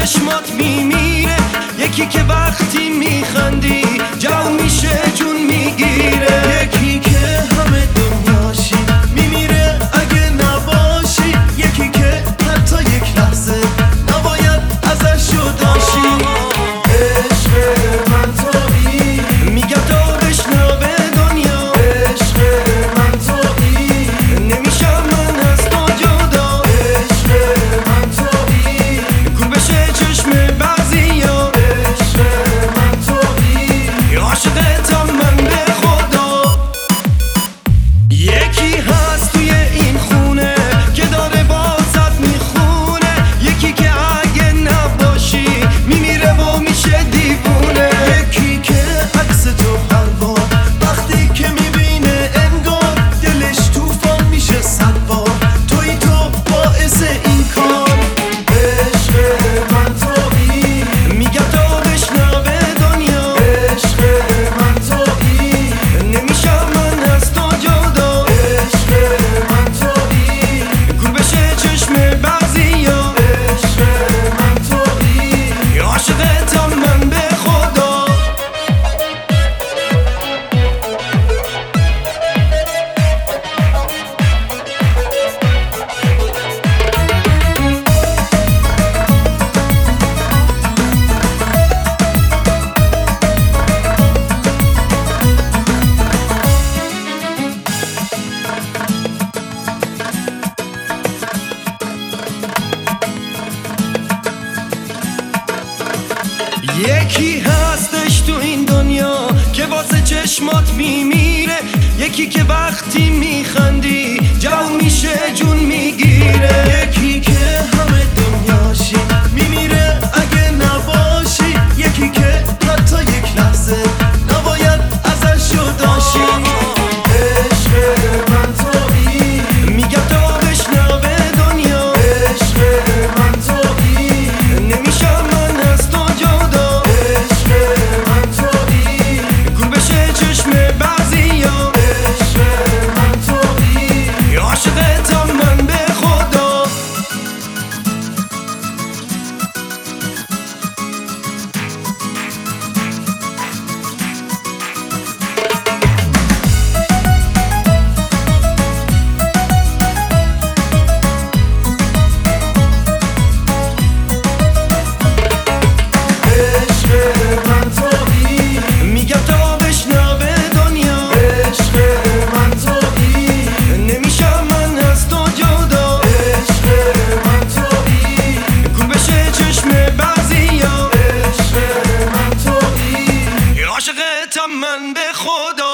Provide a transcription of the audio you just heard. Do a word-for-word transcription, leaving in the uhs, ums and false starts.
چشمات میمیره، یکی که وقتی میخندی جو میشه جون میگیره، یکی که همه دنیاشی میمیره اگه نباشی، یکی که حتی یک لحظه نباید ازش جداشی. عشق من تویی، میگم تا بشنوه دنیا، عشق من تویی، نمیشم من از تو جدا، عشق من تویی، کور بشه چشم بعضیا، عشق من تویی، عاشقتم من به خدا. یکی هست توی این خونه که داره بازت میخونه، یکی که اگه نباشی میمیره و میشه دیوونه، یکی که عکس تو هر بار وقتی که میبینه انگار دلش توفان میشه صد بار، توی تو باعث این کار. عشق من تویی، میگم تا بشنوه دنیا، عشق من تویی، نمیشم من از تو جدا، عشق من تویی، کور بشه چشم بعضیا، عشق من تویی، عاشقتم من به خدا. یکی هستش تو این دنیا که واسه چشمات میمیره، یکی که وقتی میخندی جو میشه جون میگیره، یکی که همه دنیاشی میمیره اگه نباشی، یکی که حتی یک لحظه نباید ازش جداشی. عشق من تویی، میگم تا بشنوه دنیا، عشق من تویی، نمیشم من از تو جدا، عشق من تویی، کور بشه چشم بعضیا، عشق من تویی، عاشقتم من به خدا. عشق من تویی، میگم تا بشنوه دنیا، عشق من تویی، نمیشم من از تو جدا، عشق من تویی، کور بشه چشم بعضیا، عشق من تویی، عاشقتم من به خدا.